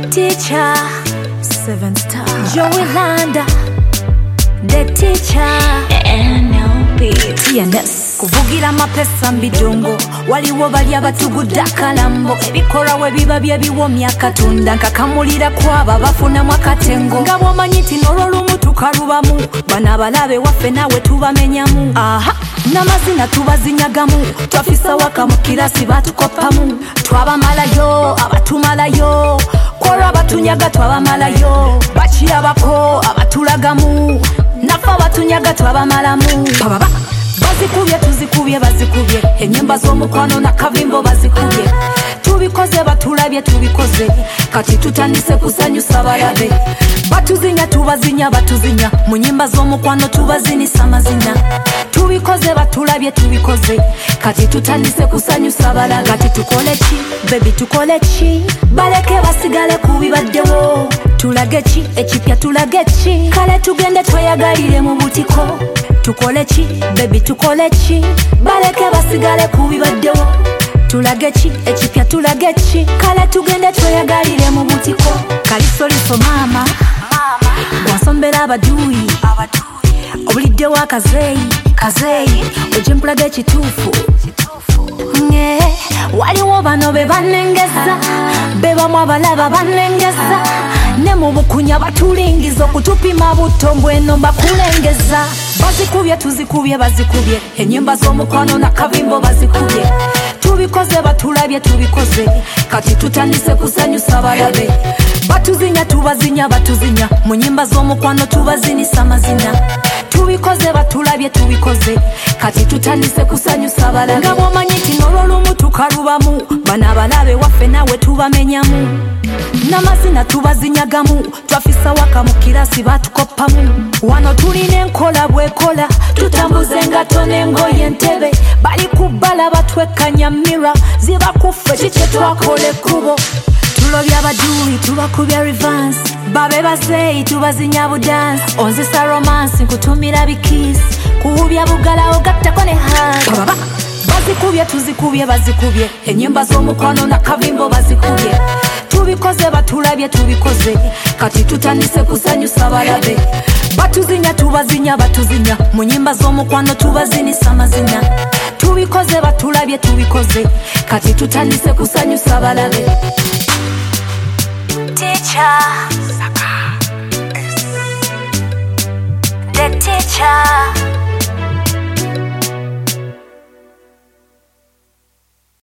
Teacher, 7 star Joey Landa, the teacher NLP TNS kuvugira mapesa mbidongo waliwo bali abatugudde akalambo ebikolwa we biba byebiwomya Katonda nkakamulira kwaba bafunamu akatengo nga bwomanyi nti n'olwolumu tukalubamu bano abalabe waffe naawe tubamenyamu aha n'amazina tubazinyagamu twafisa waka mu kirasi batukopamu twabamalayo abatumalayo kwolwa abatunyaga twabamalayo bakirabako abatulagamu nafa abatunyaga twabamalamu bababa bazikubye tuzikubye bazikubye enyemba z'omukwano na kavimbo bazikubye tubikoze batulabye tubikoze kati tutandise kusanyusa balabe batuzinya tubazinya batuzinya mu nyimba z'omukwano tubazinisa amazina tubikoze batulabye tubikoze kati tutandise kusanyusa balabe kati tukole ki baby tukole ki baleke basigale kubibaddewo tulage ki ekipya tulage ki kale tugende tweyagalire mu butiko tukole ki baby tukole ki baleke basigale kubibaddewo tulage ki ekipya tulage ki kale tugende tweyagalire mu butiko kalisoliso mama gwasombera abaduyi obulidde wa kazeyi ojempulaga ekituufu waliwo bano be banengeza bebamu abalaba banengeza ne mu bukunya batulingiza okutupima butombo eno bakulengeza bazikubye tuzikubye bazikubye enyemba z'omukwano na kavimbo bazikubye tubikoze batulabye tubikoze kati tutandise kusanyusa balabe batuzinya tubazinya batuzinya mu nyimba z'omukwano tubazinisa amazina tubikoze batulabye tubikoze kati tutandise kusanyusa balabe nga bwomanyi nti n'olwolumu tukalubamu bano abalabe waffe naawe tubamenyamu n'amazina tubazinyagamu twafisa waka mu kirasi batukopamu wano tulina enkola bwekola tutambuze engato n'engoye entebe bali kubbala batwekanya mira zibakuffe kikye twakola ekkubo tulobya abaduyi tubakubya revanse babe bazeyi tubazinya budansi onzisa romansi nkutumira bikisi kuwubya bugala ogattako ne hagi bazikubye tuzikubye bazikubye enyemba z'omukwano na kavimbo bazikubye tubikoze batulabye tubikoze kati tutandise kusanyusa balabe batuzinya tubazinya batuzinya mu nyimba z'omukwano tubazinisa amazina tubikoze batulabye tubikoze kati tutandise kusanyusa balabe Teacher the teacher